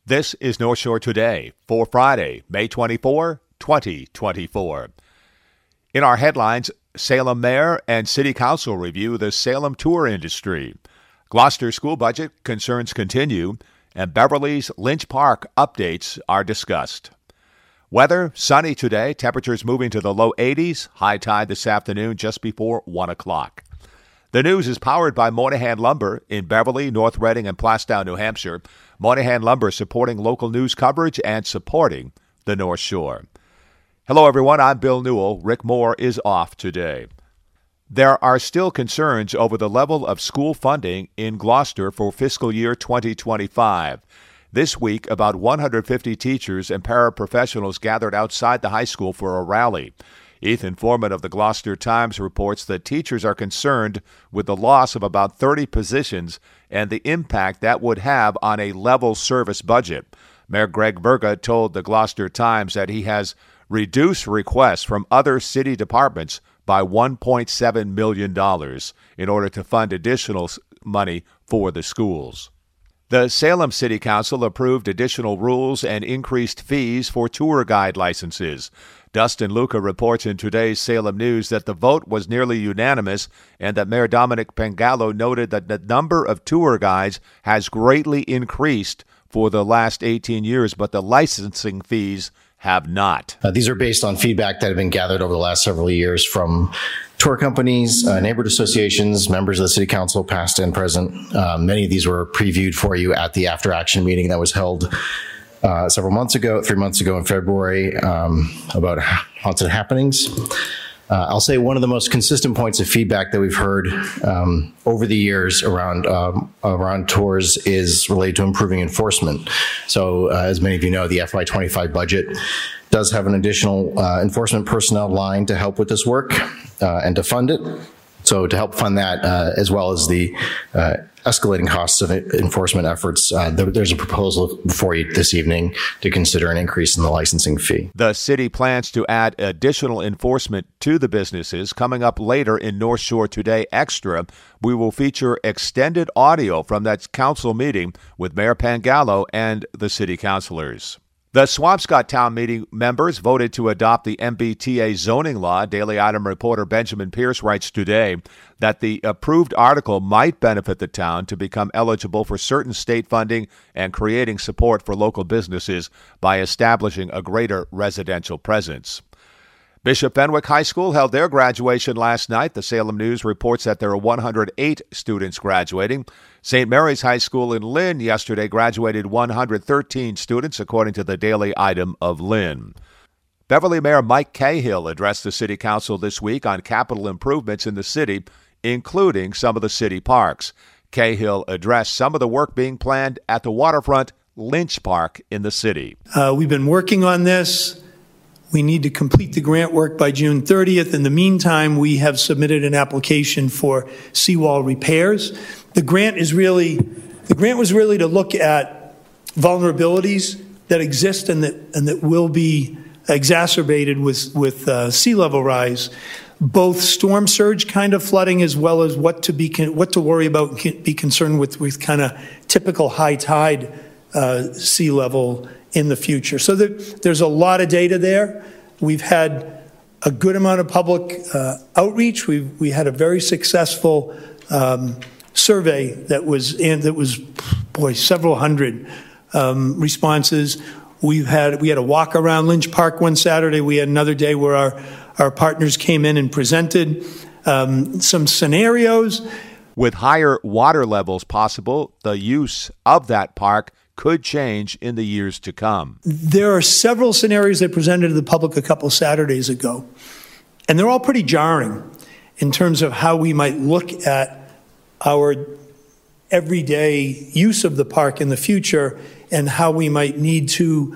This is North Shore Today for Friday, May 24, 2024. In our headlines, Salem Mayor and City Council review the Salem tour industry. Gloucester school budget concerns continue, and Beverly's Lynch Park updates are discussed. Weather, sunny today, temperatures moving to the low 80s, high tide this afternoon just before 1 o'clock. The news is powered by Moynihan Lumber in Beverly, North Reading, and Plastown, New Hampshire. Moynihan Lumber supporting local news coverage and supporting the North Shore. Hello, everyone. I'm Bill Newell. Rick Moore is off today. There are still concerns over the level of school funding in Gloucester for fiscal year 2025. This week, about 150 teachers and paraprofessionals gathered outside the high school for a rally. Ethan Foreman of the Gloucester Times reports that teachers are concerned with the loss of about 30 positions and the impact that would have on a level service budget. Mayor Greg Verga told the Gloucester Times that he has reduced requests from other city departments by $1.7 million in order to fund additional money for the schools. The Salem City Council approved additional rules and increased fees for tour guide licenses. Dustin Luca reports in today's Salem News that the vote was nearly unanimous and that Mayor Dominic Pangallo noted that the number of tour guides has greatly increased for the last 18 years, but the licensing fees have not. These are based on feedback that have been gathered over the last several years from tour companies, neighborhood associations, members of the City Council, past and present. Many of these were previewed for you at the after action meeting that was held 3 months ago in February about haunted happenings. I'll say one of the most consistent points of feedback that we've heard over the years around tours is related to improving enforcement. So as many of you know, the FY25 budget does have an additional enforcement personnel line to help with this work and to fund it. So to help fund that, as well as the escalating costs of enforcement efforts, there's a proposal before you this evening to consider an increase in the licensing fee. The city plans to add additional enforcement to the businesses. Coming up later in North Shore Today Extra, we will feature extended audio from that council meeting with Mayor Pangallo and the city councilors. The Swampscott Town Meeting members voted to adopt the MBTA zoning law. Daily Item reporter Benjamin Pierce writes today that the approved article might benefit the town to become eligible for certain state funding and creating support for local businesses by establishing a greater residential presence. Bishop Fenwick High School held their graduation last night. The Salem News reports that there are 108 students graduating. St. Mary's High School in Lynn yesterday graduated 113 students, according to the Daily Item of Lynn. Beverly Mayor Mike Cahill addressed the City Council this week on capital improvements in the city, including some of the city parks. Cahill addressed some of the work being planned at the waterfront Lynch Park in the city. We've been working on this. We need to complete the grant work by June 30th. In the meantime, we have submitted an application for seawall repairs. The grant was really to look at vulnerabilities that exist and that will be exacerbated with sea level rise, both storm surge kind of flooding as well as what to worry about and be concerned with kind of typical high tide sea level in the future. So there's a lot of data there. We've had a good amount of public outreach. We had a very successful survey that was several hundred responses. We had a walk around Lynch Park one Saturday. We had another day where our partners came in and presented some scenarios. With higher water levels possible, the use of that park could change in the years to come. There are several scenarios that presented to the public a couple Saturdays ago, and they're all pretty jarring in terms of how we might look at our everyday use of the park in the future and how we might need to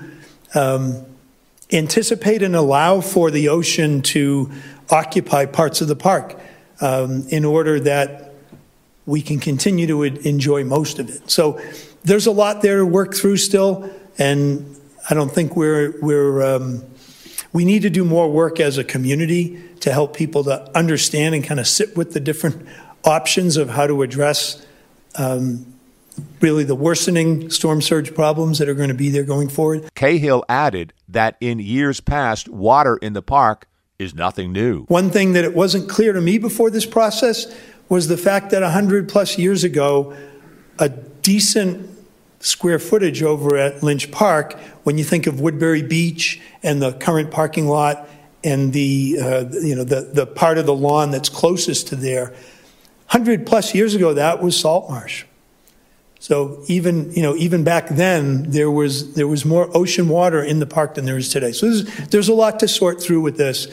anticipate and allow for the ocean to occupy parts of the park in order that we can continue to enjoy most of it. So there's a lot there to work through still, and I don't think we need to do more work as a community to help people to understand and kind of sit with the different options of how to address really the worsening storm surge problems that are going to be there going forward. Cahill added that in years past, water in the park is nothing new. One thing that it wasn't clear to me before this process was the fact that 100 plus years ago, a decent square footage over at Lynch Park, when you think of Woodbury Beach and the current parking lot and the part of the lawn that's closest to there, 100 plus years ago, that was salt marsh. So even back then, there was more ocean water in the park than there is today. So there's a lot to sort through with this.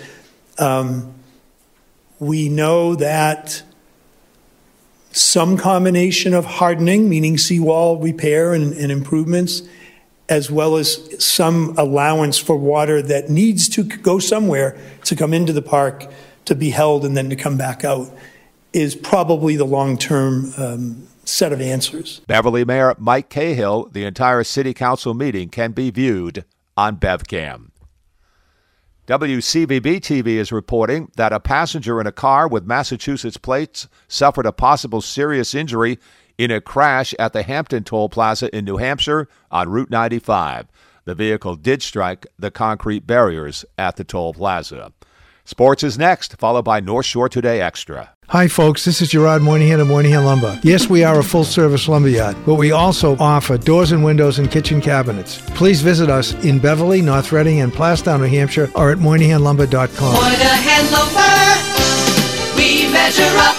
We know that some combination of hardening, meaning seawall repair and improvements, as well as some allowance for water that needs to go somewhere to come into the park, to be held, and then to come back out, is probably the long-term set of answers. Beverly Mayor Mike Cahill, the entire City Council meeting can be viewed on BevCam. WCVB-TV is reporting that a passenger in a car with Massachusetts plates suffered a possible serious injury in a crash at the Hampton Toll Plaza in New Hampshire on Route 95. The vehicle did strike the concrete barriers at the toll plaza. Sports is next, followed by North Shore Today Extra. Hi, folks. This is Gerard Moynihan of Moynihan Lumber. Yes, we are a full-service lumberyard, but we also offer doors and windows and kitchen cabinets. Please visit us in Beverly, North Reading, and Plastown, New Hampshire, or at MoynihanLumber.com. Moynihan Lumber, we measure up.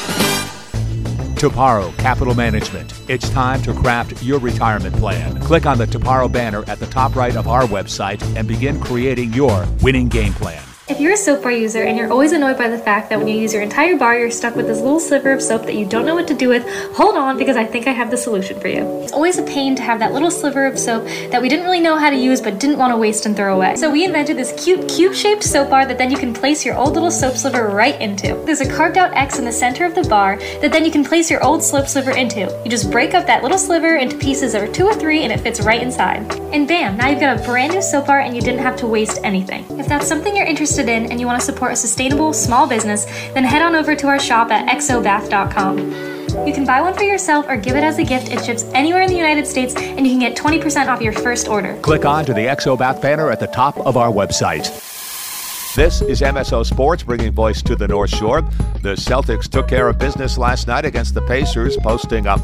Toparo Capital Management. It's time to craft your retirement plan. Click on the Toparo banner at the top right of our website and begin creating your winning game plan. If you're a soap bar user and you're always annoyed by the fact that when you use your entire bar, you're stuck with this little sliver of soap that you don't know what to do with, hold on, because I think I have the solution for you. It's always a pain to have that little sliver of soap that we didn't really know how to use but didn't want to waste and throw away. So we invented this cute cube-shaped soap bar that then you can place your old little soap sliver right into. There's a carved out X in the center of the bar that then you can place your old soap sliver into. You just break up that little sliver into pieces of 2 or 3 and it fits right inside. And bam, now you've got a brand new soap bar and you didn't have to waste anything. If that's something you're interested in and you want to support a sustainable small business, then head on over to our shop at exobath.com. You can buy one for yourself or give it as a gift. It ships anywhere in the United States and you can get 20% off your first order. Click on to the Exobath banner at the top of our website. This is MSO Sports, bringing voice to the North Shore. The Celtics took care of business last night against the Pacers, posting a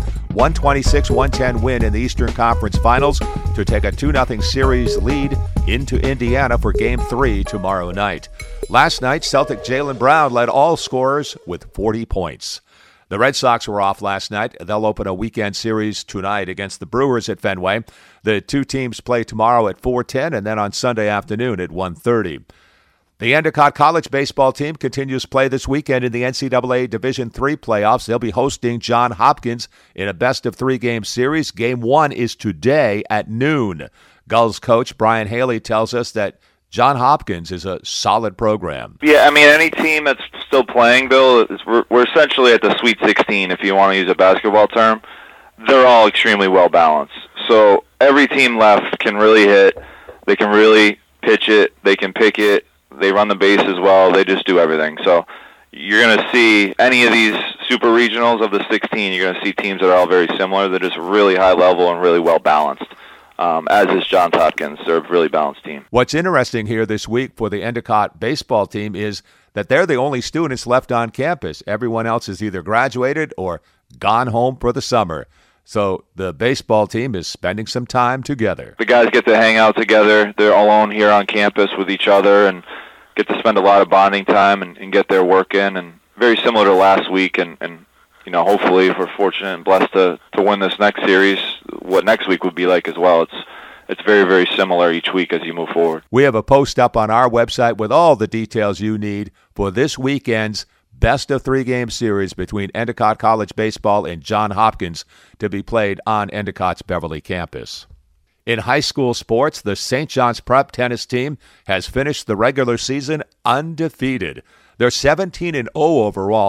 126-110 win in the Eastern Conference Finals to take a 2-0 series lead into Indiana for Game 3 tomorrow night. Last night, Celtic Jaylen Brown led all scorers with 40 points. The Red Sox were off last night. They'll open a weekend series tonight against the Brewers at Fenway. The two teams play tomorrow at 4:10 and then on Sunday afternoon at 1:30. The Endicott College baseball team continues play this weekend in the NCAA Division III playoffs. They'll be hosting Johns Hopkins in a best-of-3 game series. Game 1 is today at noon. Gulls coach Brian Haley tells us that Johns Hopkins is a solid program. Yeah, I mean, any team that's still playing, Bill, we're essentially at the Sweet 16, if you want to use a basketball term. They're all extremely well-balanced. So every team left can really hit. They can really pitch it. They can pick it. They run the base as well. They just do everything. So you're going to see any of these super regionals of the 16, you're going to see teams that are all very similar. They're just really high level and really well balanced, as is Johns Hopkins. They're a really balanced team. What's interesting here this week for the Endicott baseball team is that they're the only students left on campus. Everyone else is either graduated or gone home for the summer. So the baseball team is spending some time together. The guys get to hang out together. They're alone here on campus with each other and get to spend a lot of bonding time and get their work in. And very similar to last week. And you know, hopefully if we're fortunate and blessed to win this next series, what next week would be like as well. It's very, very similar each week as you move forward. We have a post up on our website with all the details you need for this weekend's best-of-3 game series between Endicott College baseball and Johns Hopkins to be played on Endicott's Beverly campus. In high school sports, the St. John's Prep tennis team has finished the regular season undefeated. They're 17-0 overall,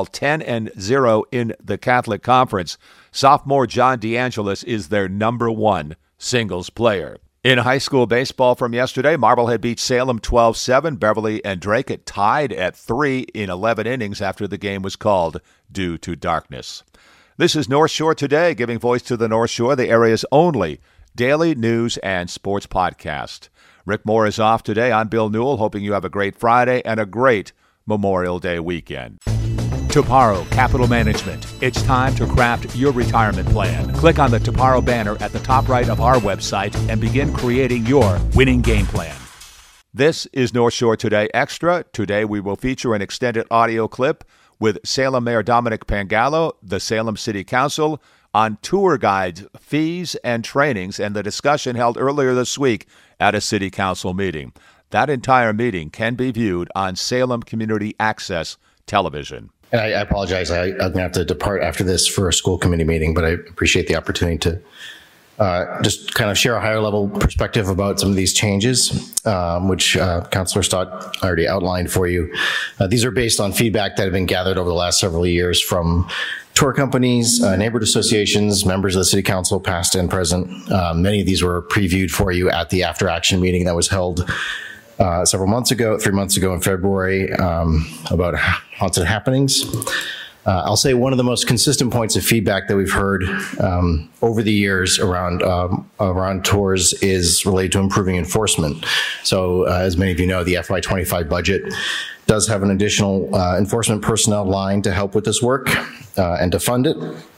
10-0 in the Catholic Conference. Sophomore John DeAngelis is their number 1 singles player. In high school baseball from yesterday, Marblehead beat Salem 12-7. Beverly and Drake tied at 3 in 11 innings after the game was called due to darkness. This is North Shore Today, giving voice to the North Shore, the area's only daily news and sports podcast. Rick Moore is off today. I'm Bill Newell, hoping you have a great Friday and a great Memorial Day weekend. Toparo Capital Management. It's time to craft your retirement plan. Click on the Toparo banner at the top right of our website and begin creating your winning game plan. This is North Shore Today Extra. Today we will feature an extended audio clip with Salem Mayor Dominic Pangallo, the Salem City Council, on tour guides, fees, and trainings, and the discussion held earlier this week at a City Council meeting. That entire meeting can be viewed on Salem Community Access Television. And I apologize. I'm going to have to depart after this for a school committee meeting, but I appreciate the opportunity to just kind of share a higher level perspective about some of these changes, which Councillor Stott already outlined for you. These are based on feedback that have been gathered over the last several years from tour companies, neighborhood associations, members of the City Council, past and present. Many of these were previewed for you at the after action meeting that was held 3 months ago in February, about haunted happenings. I'll say one of the most consistent points of feedback that we've heard over the years around tours is related to improving enforcement. So as many of you know, the FY25 budget does have an additional enforcement personnel line to help with this work and to fund it.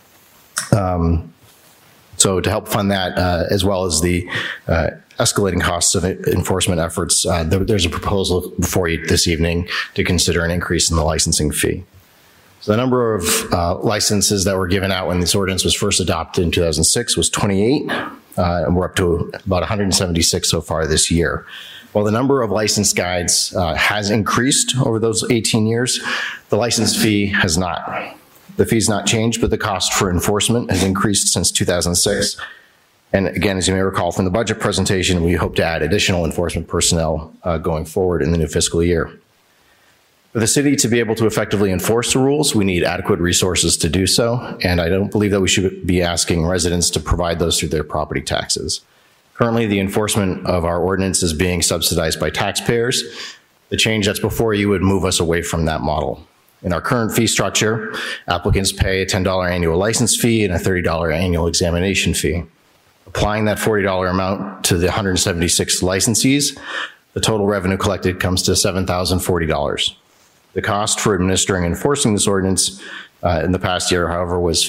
So to help fund that, as well as the escalating costs of enforcement efforts, there's a proposal before you this evening to consider an increase in the licensing fee. So the number of licenses that were given out when this ordinance was first adopted in 2006 was 28, and we're up to about 176 so far this year. While the number of license guides has increased over those 18 years, the license fee has not. The fee's not changed, but the cost for enforcement has increased since 2006. And again, as you may recall from the budget presentation, we hope to add additional enforcement personnel going forward in the new fiscal year. For the city to be able to effectively enforce the rules, we need adequate resources to do so, and I don't believe that we should be asking residents to provide those through their property taxes. Currently, the enforcement of our ordinance is being subsidized by taxpayers. The change that's before you would move us away from that model. In our current fee structure, applicants pay a $10 annual license fee and a $30 annual examination fee. Applying that $40 amount to the 176 licensees, the total revenue collected comes to $7,040. The cost for administering and enforcing this ordinance in the past year, however, was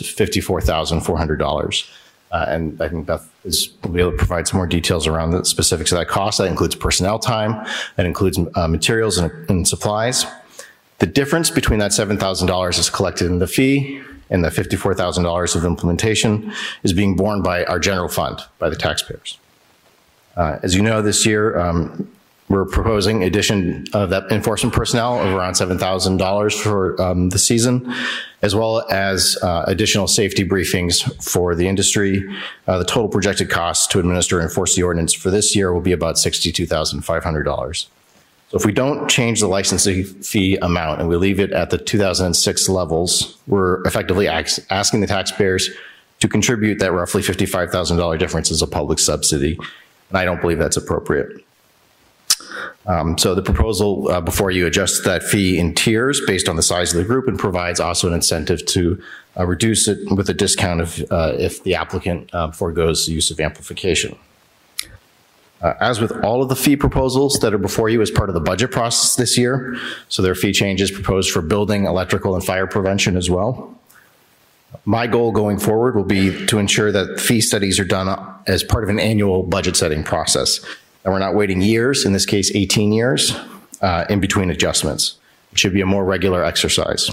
$54,400. And I think Beth will be able to provide some more details around the specifics of that cost. That includes personnel time, that includes materials and supplies. The difference between that $7,000 is collected in the fee and the $54,000 of implementation is being borne by our general fund, by the taxpayers. As you know, this year, we're proposing addition of that enforcement personnel of around $7,000 for the season, as well as additional safety briefings for the industry. The total projected cost to administer and enforce the ordinance for this year will be about $62,500. So if we don't change the licensing fee amount and we leave it at the 2006 levels, we're effectively asking the taxpayers to contribute that roughly $55,000 difference as a public subsidy, and I don't believe that's appropriate. So the proposal before you adjusts that fee in tiers based on the size of the group and provides also an incentive to reduce it with a discount if the applicant forgoes the use of amplification. As with all of the fee proposals that are before you as part of the budget process this year, so there are fee changes proposed for building, electrical, and fire prevention as well. My goal going forward will be to ensure that fee studies are done as part of an annual budget setting process. And we're not waiting years, in this case 18 years, in between adjustments. It should be a more regular exercise.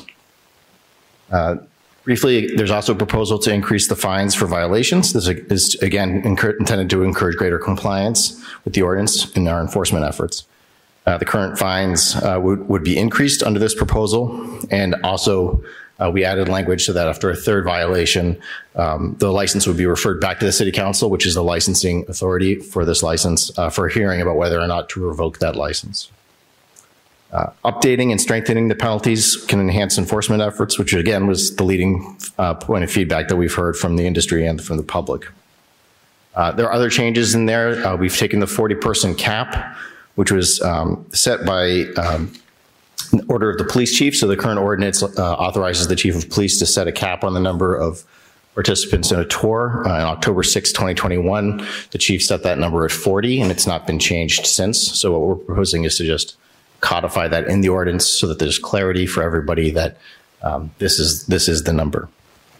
Briefly, there's also a proposal to increase the fines for violations. This is, again, intended to encourage greater compliance with the ordinance in our enforcement efforts. The current fines would be increased under this proposal, and also we added language so that after a third violation, the license would be referred back to the City Council, which is the licensing authority for this license, for a hearing about whether or not to revoke that license. Updating and strengthening the penalties can enhance enforcement efforts, which again was the leading point of feedback that we've heard from the industry and from the public. There are other changes in there. We've taken the 40-person cap, which was set by order of the police chief. So the current ordinance authorizes the chief of police to set a cap on the number of participants in a tour. On October 6, 2021, the chief set that number at 40, and it's not been changed since. So what we're proposing is to just codify that in the ordinance so that there's clarity for everybody that this is the number.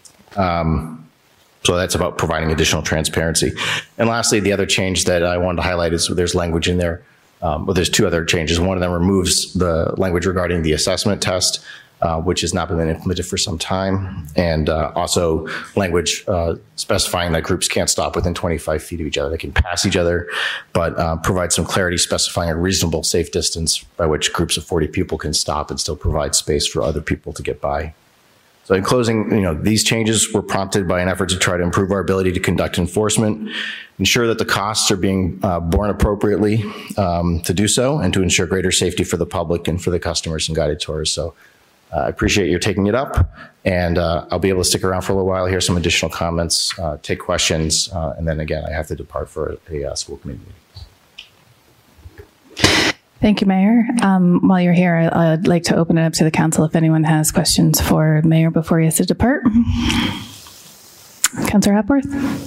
So that's about providing additional transparency. And lastly, the other change that I wanted to highlight is there's language in there. Well, there's two other changes. One of them removes the language regarding the assessment test, which has not been implemented for some time, and also language specifying that groups can't stop within 25 feet of each other. They can pass each other, but provide some clarity specifying a reasonable safe distance by which groups of 40 people can stop and still provide space for other people to get by. So in closing, these changes were prompted by an effort to try to improve our ability to conduct enforcement, ensure that the costs are being borne appropriately to do so, and to ensure greater safety for the public and for the customers and guided tours. So I appreciate your taking it up, and I'll be able to stick around for a little while, hear some additional comments, take questions, and then again, I have to depart for a school committee meeting. Thank you, Mayor. While you're here, I'd like to open it up to the council if anyone has questions for the mayor before he has to depart. Councillor Hepworth.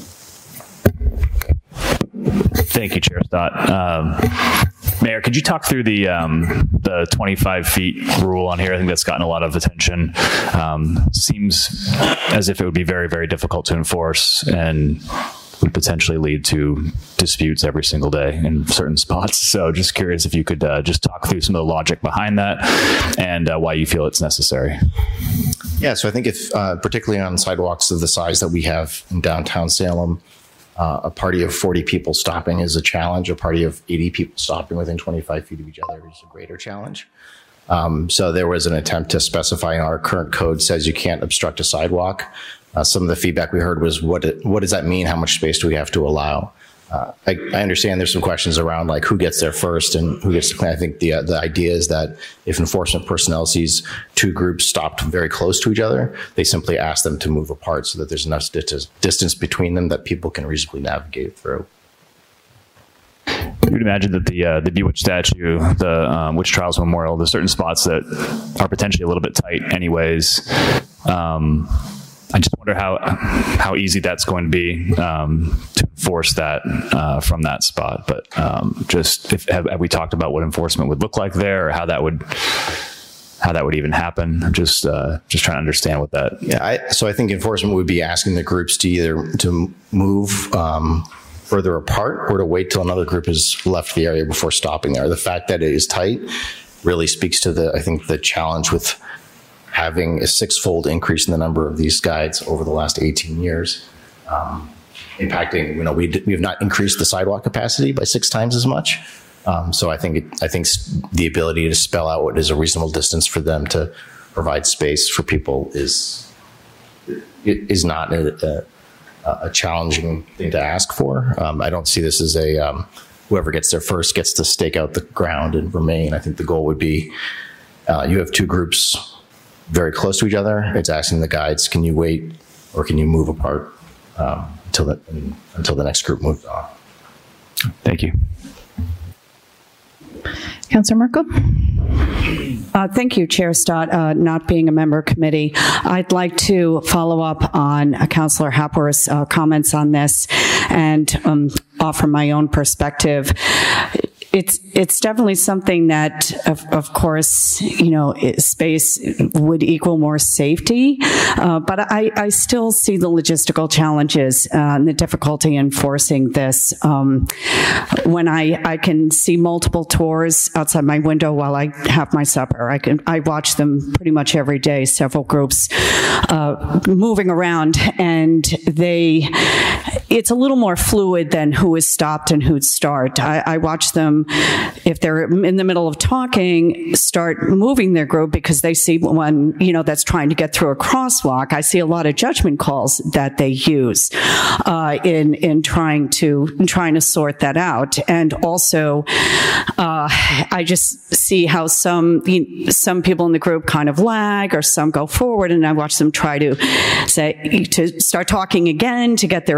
Thank you, Chair Stott. Mayor, could you talk through the 25 feet rule on here? I think that's gotten a lot of attention. Seems as if it would be very, very difficult to enforce and would potentially lead to disputes every single day in certain spots. So just curious if you could just talk through some of the logic behind that and why you feel it's necessary. Yeah, so I think if particularly on sidewalks of the size that we have in downtown Salem, a party of 40 people stopping is a challenge. A party of 80 people stopping within 25 feet of each other is a greater challenge. So there was an attempt to specify in our current code says you can't obstruct a sidewalk. Some of the feedback we heard was, what does that mean? How much space do we have to allow? I understand there's some questions around like who gets there first and who gets to clean. I think the idea is that if enforcement personnel sees two groups stopped very close to each other, they simply ask them to move apart so that there's enough distance between them that people can reasonably navigate through. You would imagine that the Bewitch statue, the Witch Trials Memorial, there's certain spots that are potentially a little bit tight anyways. I just wonder how easy that's going to be to enforce that from that spot. But just have we talked about what enforcement would look like there, or how that would even happen? Just trying to understand what that. Yeah, so I think enforcement would be asking the groups to either to move further apart or to wait till another group has left the area before stopping there. The fact that it is tight really speaks to the challenge with having a 6-fold increase in the number of these guides over the last 18 years, impacting, we have not increased the sidewalk capacity by 6 times as much. So I think the ability to spell out what is a reasonable distance for them to provide space for people is not a challenging thing to ask for. I don't see this as whoever gets there first gets to stake out the ground and remain. I think the goal would be you have two groups very close to each other. It's asking the guides, can you wait or can you move apart until the next group moves on? Thank you. Councillor Merkel. Thank you, Chair Stott. Not being a member committee, I'd like to follow up on Councillor Hepworth's comments on this and offer my own perspective. It's definitely something that, of course, space would equal more safety, but I still see the logistical challenges and the difficulty in enforcing this. When I can see multiple tours outside my window while I have my supper, I watch them pretty much every day, several groups moving around, and it's a little more fluid than who is stopped and who'd start. I watch them, if they're in the middle of talking, start moving their group because they see one, that's trying to get through a crosswalk. I see a lot of judgment calls that they use in trying to sort that out. And also, I just see how some people in the group kind of lag or some go forward, and I watch them try to start talking again to get their attention.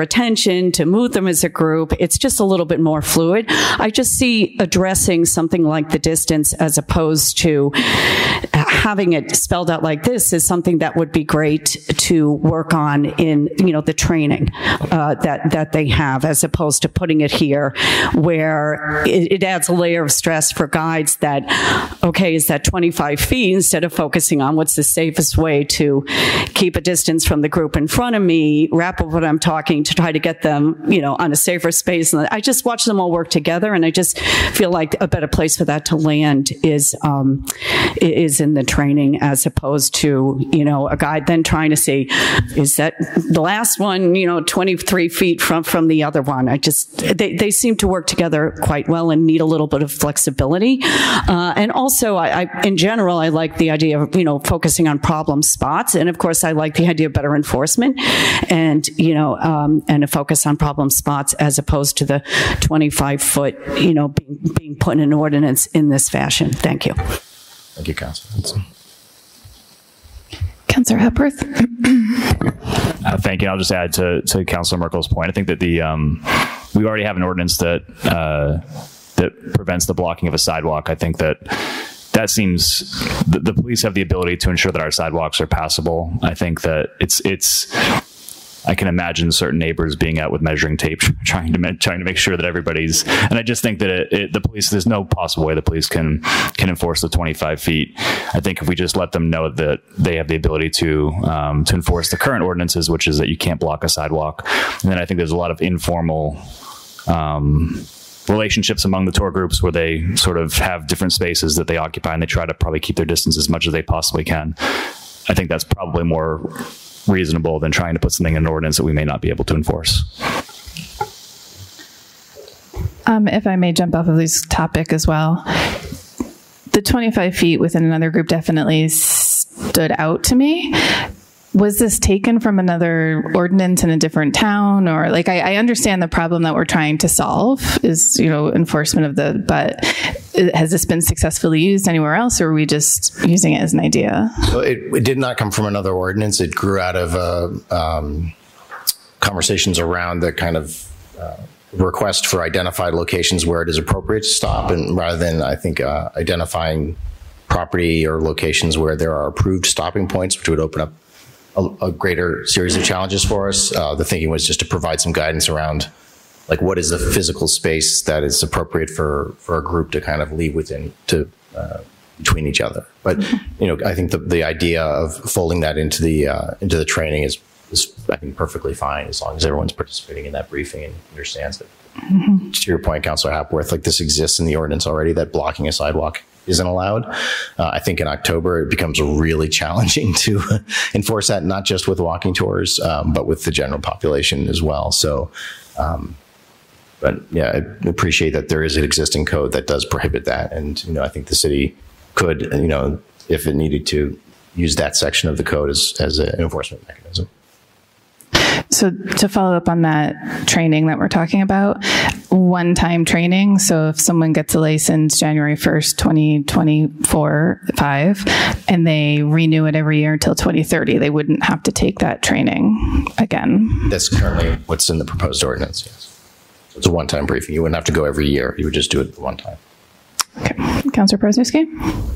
intention to move them as a group. It's just a little bit more fluid. I just see addressing something like the distance as opposed to having it spelled out like this is something that would be great to work on in, the training that they have, as opposed to putting it here where it adds a layer of stress for guides that, okay, is that 25 feet instead of focusing on what's the safest way to keep a distance from the group in front of me, wrap up what I'm talking to try to get them, on a safer space. And I just watch them all work together, and I just feel like a better place for that to land is in the training, as opposed to, a guide then trying to say, is that the last one, 23 feet from the other one. They seem to work together quite well and need a little bit of flexibility. And also, in general, I like the idea of, focusing on problem spots. And of course, I like the idea of better enforcement and, and a focus on problem spots as opposed to the 25-foot, being put in an ordinance in this fashion. Thank you. Thank you, Councilor. Councilor Hepworth. Thank you. I'll just add to Councilor Merkel's point. I think that we already have an ordinance that prevents the blocking of a sidewalk. I think that seems the police have the ability to ensure that our sidewalks are passable. I think that I can imagine certain neighbors being out with measuring tape, trying to make sure that everybody's. And I just think that the police. There's no possible way the police can enforce the 25 feet. I think if we just let them know that they have the ability to enforce the current ordinances, which is that you can't block a sidewalk, and then I think there's a lot of informal relationships among the tour groups where they sort of have different spaces that they occupy, and they try to probably keep their distance as much as they possibly can. I think that's probably more reasonable than trying to put something in an ordinance that we may not be able to enforce. If I may jump off of this topic as well, the 25 feet within another group definitely stood out to me. Was this taken from another ordinance in a different town? Or I understand the problem that we're trying to solve is, enforcement of but has this been successfully used anywhere else, or are we just using it as an idea? So it did not come from another ordinance. It grew out of conversations around the kind of request for identified locations where it is appropriate to stop. And rather than, I think, identifying property or locations where there are approved stopping points, which would open up a greater series of challenges for us. The thinking was just to provide some guidance around, what is the physical space that is appropriate for a group to kind of leave within between each other. But I think the idea of folding that into the training is I think perfectly fine as long as everyone's participating in that briefing and understands it. Mm-hmm. To your point, Councilor Hapworth, this exists in the ordinance already, that blocking a sidewalk isn't allowed. I think in October it becomes really challenging to enforce that, not just with walking tours, but with the general population as well. So, but yeah, I appreciate that there is an existing code that does prohibit that. And, I think the city could, if it needed to, use that section of the code as an enforcement mechanism. So to follow up on that training that we're talking about, one-time training. So if someone gets a license January 1st, 2024-5, and they renew it every year until 2030, they wouldn't have to take that training again. That's currently what's in the proposed ordinance, yes. So it's a one-time briefing. You wouldn't have to go every year. You would just do it one time. Okay. Councilor Prozniewski?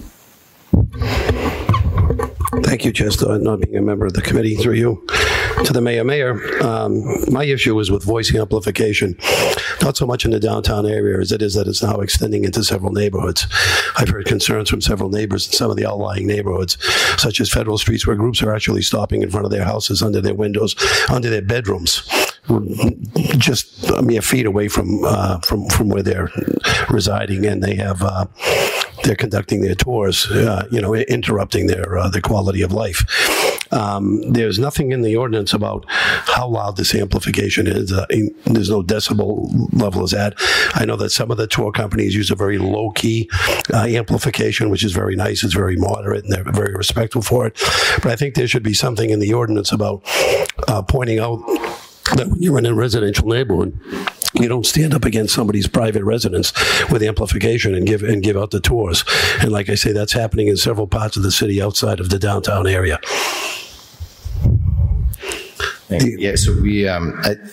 Thank you, Chester, not being a member of the committee through you. To the mayor, my issue is with voice amplification, not so much in the downtown area as it is that it's now extending into several neighborhoods. I've heard concerns from several neighbors in some of the outlying neighborhoods, such as federal streets, where groups are actually stopping in front of their houses, under their windows, under their bedrooms, just a mere feet away from where they're residing, and they have they're conducting their tours, interrupting their quality of life. There's nothing in the ordinance about how loud this amplification is. There's no decibel level is at. I know that some of the tour companies use a very low-key amplification, which is very nice. It's very moderate, and they're very respectful for it. But I think there should be something in the ordinance about pointing out that when you're in a residential neighborhood, you don't stand up against somebody's private residence with amplification and give out the tours. And like I say, that's happening in several parts of the city outside of the downtown area. Yeah, so we,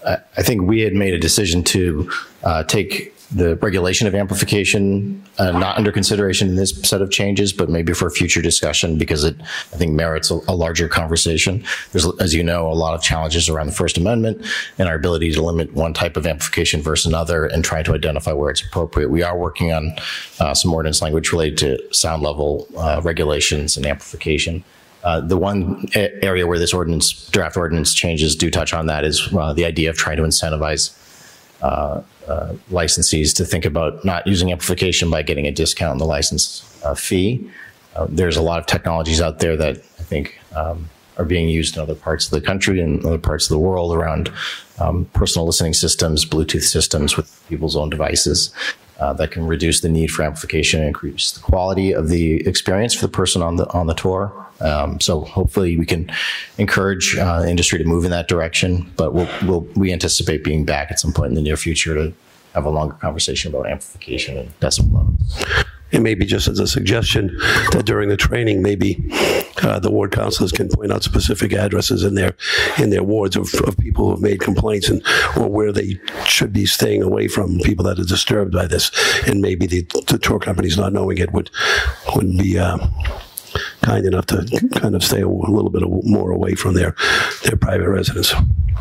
I think we had made a decision to take the regulation of amplification not under consideration in this set of changes, but maybe for future discussion, because it, I think, merits a larger conversation. There's, as you know, a lot of challenges around the First Amendment and our ability to limit one type of amplification versus another and try to identify where it's appropriate. We are working on some ordinance language related to sound level regulations and amplification. The one area where this draft ordinance changes do touch on that is the idea of trying to incentivize licensees to think about not using amplification by getting a discount in the license fee. There's a lot of technologies out there that I think are being used in other parts of the country and other parts of the world around personal listening systems, Bluetooth systems with people's own devices that can reduce the need for amplification and increase the quality of the experience for the person on the tour. So hopefully we can encourage the industry to move in that direction, but we anticipate being back at some point in the near future to have a longer conversation about amplification and decibel levels. And maybe just as a suggestion that during the training, maybe the ward councilors can point out specific addresses in their wards of people who have made complaints or where they should be staying away from people that are disturbed by this. And maybe the tour companies not knowing it would be kind enough to kind of stay a little bit more away from their private residence.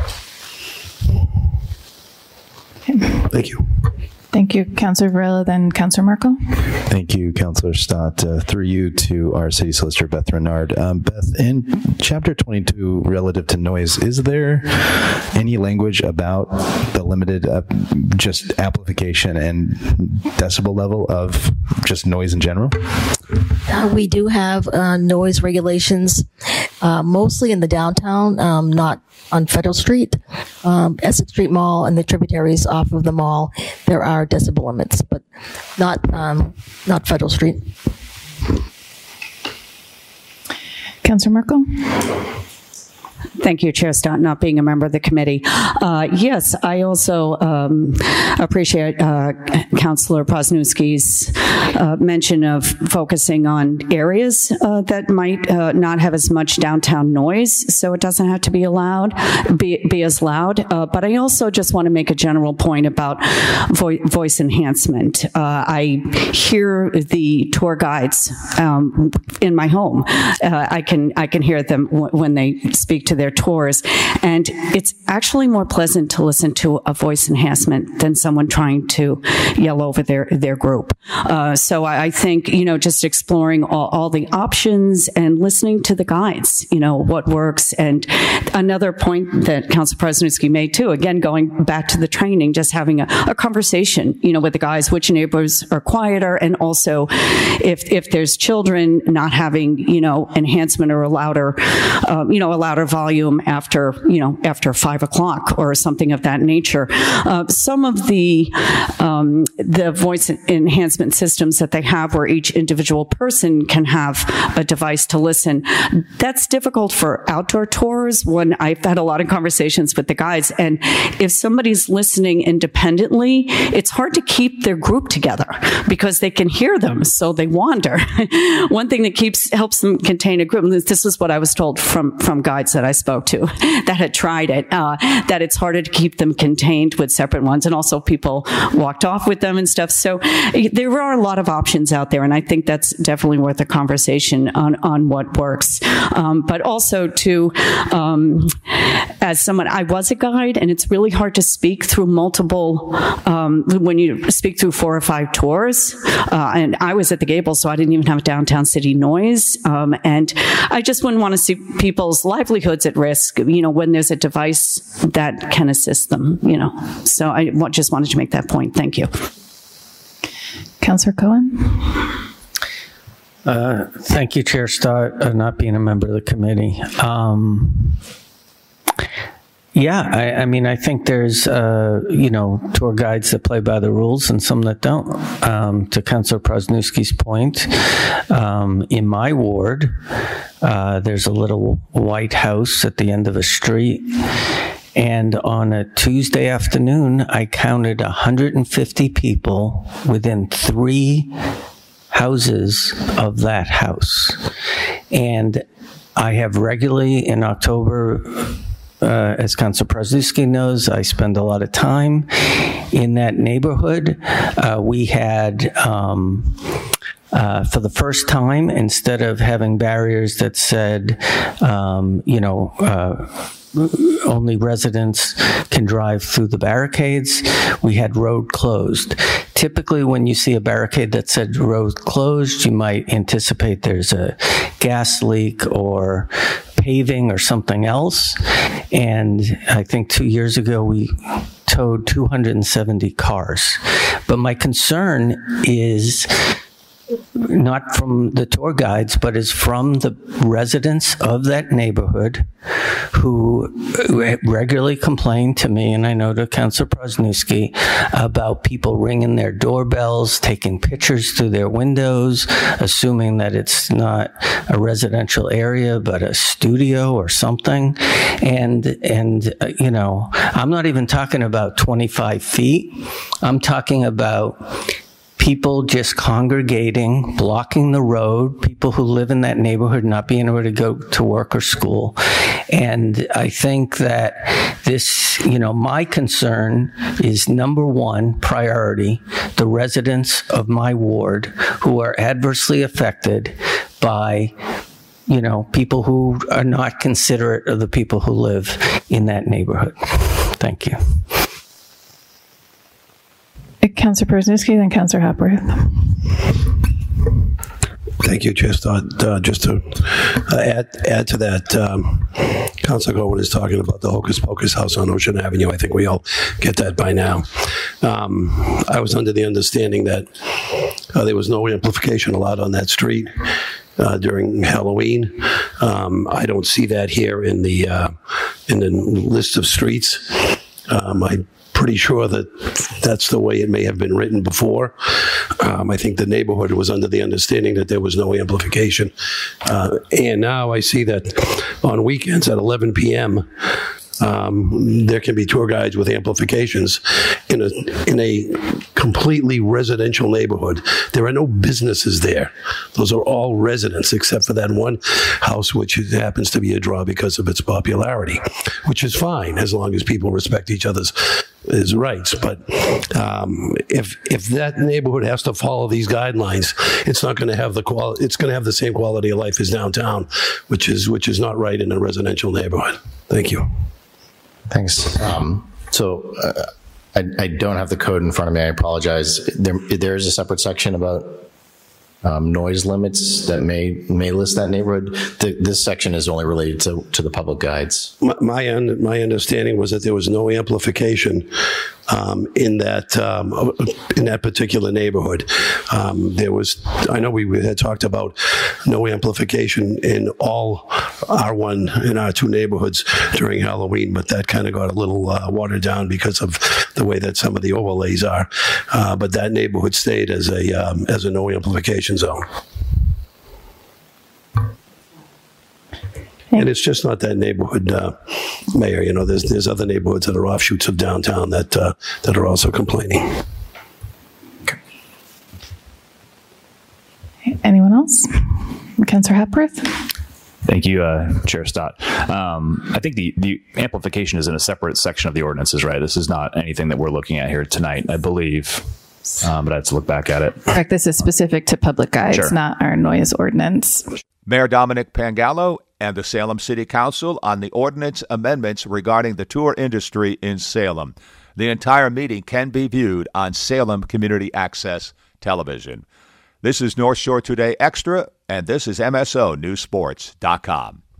Thank you. Thank you, Councillor Varela. Then Councillor Merkel. Thank you, Councillor Stott. Through you to our City Solicitor, Beth Renard. Beth, in Chapter 22, relative to noise, is there any language about the limited just amplification and decibel level of just noise in general? We do have noise regulations, mostly in the downtown, not on Federal Street, Essex Street Mall, and the tributaries off of the mall. There are decibel limits, but not Federal Street. Councillor Merkel. Thank you, Chair Stott, not being a member of the committee. Yes, I also appreciate Councillor Prosnowski's mention of focusing on areas that might not have as much downtown noise, so it doesn't have to be be as loud. But I also just want to make a general point about voice enhancement. I hear the tour guides in my home. I can hear them when they speak to their tours, and it's actually more pleasant to listen to a voice enhancement than someone trying to yell over their group. So I think, just exploring all the options and listening to the guides, what works. And another point that Councilor Prosnowski made too, again, going back to the training, just having a conversation, with the guys, which neighbors are quieter, and also if there's children, not having, enhancement or a louder volume after 5 o'clock or something of that nature. Some of the voice enhancement systems that they have where each individual person can have a device to listen, that's difficult for outdoor tours. When I've had a lot of conversations with the guides, and if somebody's listening independently, it's hard to keep their group together because they can hear them, so they wander. One thing that helps them contain a group, and this is what I was told from guides that I spoke to that had tried it, that it's harder to keep them contained with separate ones, and also people walked off with them and stuff. So there are a lot of options out there, and I think that's definitely worth a conversation on what works. But also as someone, I was a guide, and it's really hard to speak through multiple, when you speak through 4 or 5 tours, and I was at the Gables, so I didn't even have downtown city noise, and I just wouldn't want to see people's livelihoods at risk, when there's a device that can assist them, So I just wanted to make that point. Thank you. Councillor Cohen. Thank you, Chair Stott, not being a member of the committee. I think there's, tour guides that play by the rules and some that don't. To Councillor Prosnowski's point, in my ward, there's a little white house at the end of a street. And on a Tuesday afternoon, I counted 150 people within 3 houses of that house. And I have regularly in October as Councilor Prozniewski knows, I spend a lot of time in that neighborhood. We had, for the first time, instead of having barriers that said, only residents can drive through the barricades, we had road closed. Typically, when you see a barricade that said road closed, you might anticipate there's a gas leak or paving or something else. And I think 2 years ago, we towed 270 cars. But my concern is not from the tour guides, but is from the residents of that neighborhood who regularly complain to me, and I know to Councilor Prozniewski, about people ringing their doorbells, taking pictures through their windows, assuming that it's not a residential area, but a studio or something. And I'm not even talking about 25 feet. I'm talking about people just congregating, blocking the road, people who live in that neighborhood not being able to go to work or school. And I think that this, my concern is number one priority, the residents of my ward who are adversely affected by people who are not considerate of the people who live in that neighborhood. Thank you. Councilor Prozniewski, then Councilor Hepworth. Thank you, Chair Stott. Just to add to that, Councilor Gowen is talking about the Hocus Pocus house on Ocean Avenue. I think we all get that by now. I was under the understanding that there was no amplification allowed on that street during Halloween. I don't see that here in the list of streets. I'm pretty sure that that's the way it may have been written before. I think the neighborhood was under the understanding that there was no amplification. And now I see that on weekends at 11 p.m., there can be tour guides with amplifications in a completely residential neighborhood. There are no businesses there. Those are all residents, except for that one house, which happens to be a draw because of its popularity, which is fine as long as people respect each other's rights. But if that neighborhood has to follow these guidelines, it's not going to have the quality. It's going to have the same quality of life as downtown, which is not right in a residential neighborhood. Thank you. Thanks. I don't have the code in front of me. I apologize. There is a separate section about noise limits that may list that neighborhood. This section is only related to the public guides. My understanding was that there was no amplification in that particular neighborhood. I know we had talked about no amplification in all R1 and R2 neighborhoods during Halloween, but that kind of got a little watered down because of the way that some of the overlays are. But that neighborhood stayed as a no amplification zone. And it's just not that neighborhood, Mayor. There's other neighborhoods that are offshoots of downtown that are also complaining. Anyone else? Councilor Hepworth? Thank you, Chair Stott. I think the amplification is in a separate section of the ordinances, right? This is not anything that we're looking at here tonight, I believe. But I have to look back at it. Correct. This is specific to public guides, not our noise ordinance. Mayor Dominic Pangallo and the Salem City Council on the ordinance amendments regarding the tour industry in Salem. The entire meeting can be viewed on Salem Community Access Television. This is North Shore Today Extra, and this is MSONewsports.com.